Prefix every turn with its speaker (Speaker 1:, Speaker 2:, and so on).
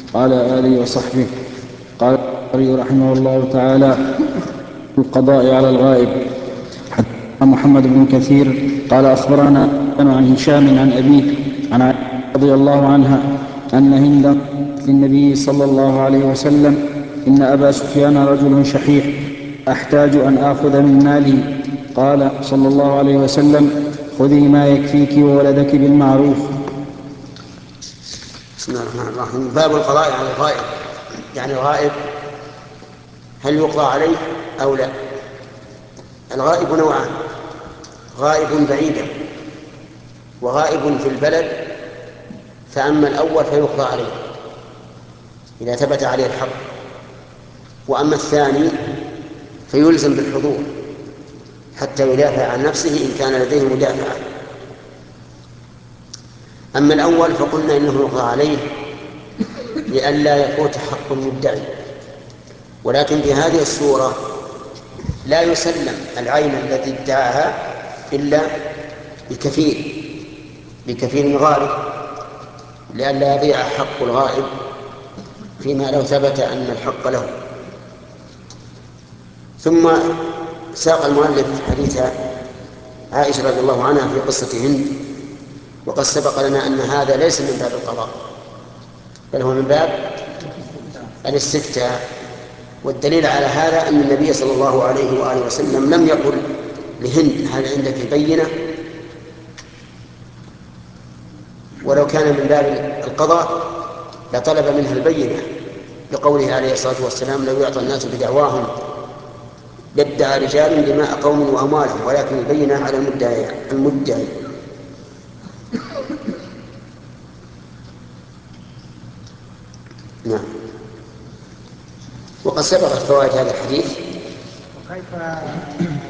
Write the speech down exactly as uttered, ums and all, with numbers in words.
Speaker 1: وعلى آله وصحبه. قال البخاري رحمه الله تعالى: القضاء على الغائب. حدثنا محمد بن كثير قال أخبرنا عن هشام عن أبيه عن عائشة رضي الله عنها أن هندا للنبي صلى الله عليه وسلم: إن أبا سفيان رجل شحيح، أحتاج أن آخذ من ماله. قال صلى الله عليه وسلم: خذي ما يكفيك وولدك بالمعروف.
Speaker 2: بسم الله الرحمن الرحيم. باب القضاء على الغائب. يعني الغائب هل يقضى عليه أو لا؟ الغائب نوعان: غائب بعيدا وغائب في البلد. فأما الأول فيقضى عليه إذا ثبت عليه الحق، وأما الثاني فيلزم بالحضور حتى يدافع عن نفسه إن كان لديه مدافعة. أما الأول فقلنا إنه يقضى عليه لئلا يفوت حق المدعي، ولكن في هذه الصورة لا يسلم العين التي ادعاها إلا بكفيل بكفيل غائب، لئلا يضيع حق الغائب فيما لو ثبت أن الحق له. ثم ساق المؤلف حديث عائشة رضي الله عنها في قصة هند، وقد سبق لنا أن هذا ليس من باب القضاء بل هو من باب الاستفتاء. والدليل على هذا أن النبي صلى الله عليه وآله وسلم لم يقل لهند: هل عندك بينة؟ ولو كان من باب القضاء لطلب منها البينة، لقوله عليه الصلاة والسلام: لو يعطى الناس بدعواهم لادعى رجال دماء قوم وأموالهم، ولكن البينة على المدعي المدعي نعم. وقد سبقت فوائد هذا الحديث.